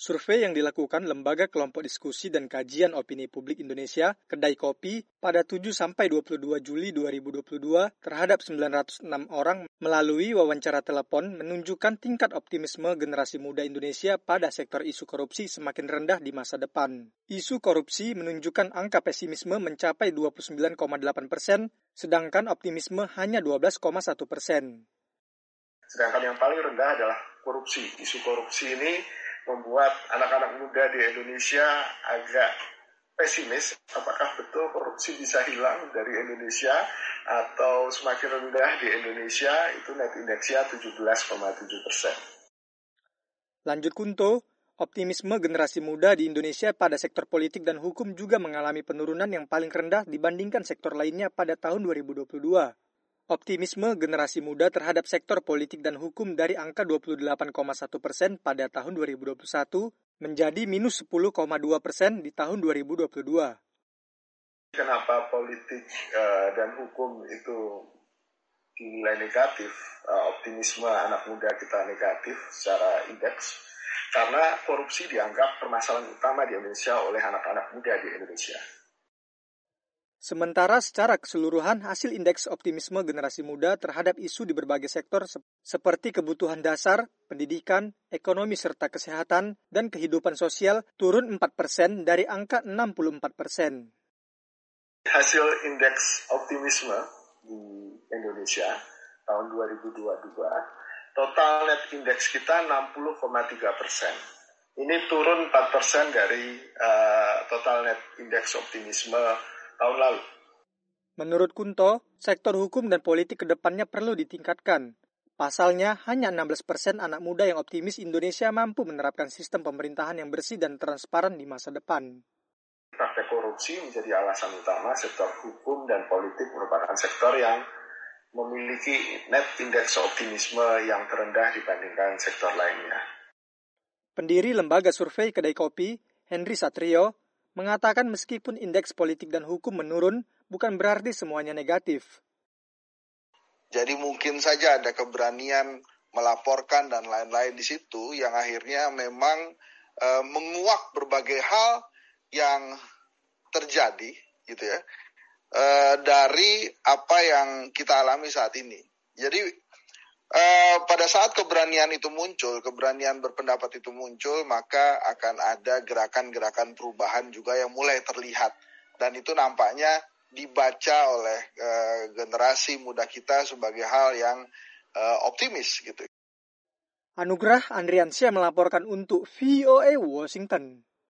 Survei yang dilakukan Lembaga Kelompok Diskusi dan Kajian Opini Publik Indonesia, Kedai Kopi, pada 7-22 Juli 2022 terhadap 906 orang melalui wawancara telepon menunjukkan tingkat optimisme generasi muda Indonesia pada sektor isu korupsi semakin rendah di masa depan. Isu korupsi menunjukkan angka pesimisme mencapai 29,8%, sedangkan optimisme hanya 12,1%. Sedangkan yang paling rendah adalah korupsi. Isu korupsi ini membuat anak-anak muda di Indonesia agak pesimis apakah betul korupsi bisa hilang dari Indonesia atau semakin rendah di Indonesia itu net indeksnya 17,7%. Lanjut Kunto, optimisme generasi muda di Indonesia pada sektor politik dan hukum juga mengalami penurunan yang paling rendah dibandingkan sektor lainnya pada tahun 2022. Optimisme generasi muda terhadap sektor politik dan hukum dari angka 28,1% pada tahun 2021 menjadi minus 10,2% di tahun 2022. Kenapa politik dan hukum itu dinilai negatif, optimisme anak muda kita negatif secara indeks, karena korupsi dianggap permasalahan utama di Indonesia oleh anak-anak muda di Indonesia. Sementara secara keseluruhan hasil indeks optimisme generasi muda terhadap isu di berbagai sektor seperti kebutuhan dasar, pendidikan, ekonomi serta kesehatan, dan kehidupan sosial turun 4% dari angka 64%. Hasil indeks optimisme di Indonesia tahun 2022, total net indeks kita 60,3%. Ini turun 4% dari total net indeks optimisme tahun lalu. Menurut Kunto, sektor hukum dan politik ke depannya perlu ditingkatkan. Pasalnya, hanya 16% anak muda yang optimis Indonesia mampu menerapkan sistem pemerintahan yang bersih dan transparan di masa depan. Praktek korupsi menjadi alasan utama sektor hukum dan politik merupakan sektor yang memiliki net indeks optimisme yang terendah dibandingkan sektor lainnya. Pendiri lembaga survei Kedai Kopi, Henry Satrio, mengatakan meskipun indeks politik dan hukum menurun, bukan berarti semuanya negatif. Jadi mungkin saja ada keberanian melaporkan dan lain-lain di situ yang akhirnya memang menguak berbagai hal yang terjadi gitu ya dari apa yang kita alami saat ini. Jadi pada saat keberanian itu muncul, keberanian berpendapat itu muncul, maka akan ada gerakan-gerakan perubahan juga yang mulai terlihat. Dan itu nampaknya dibaca oleh generasi muda kita sebagai hal yang optimis gitu. Anugrah Andriansyah melaporkan untuk VOA Washington.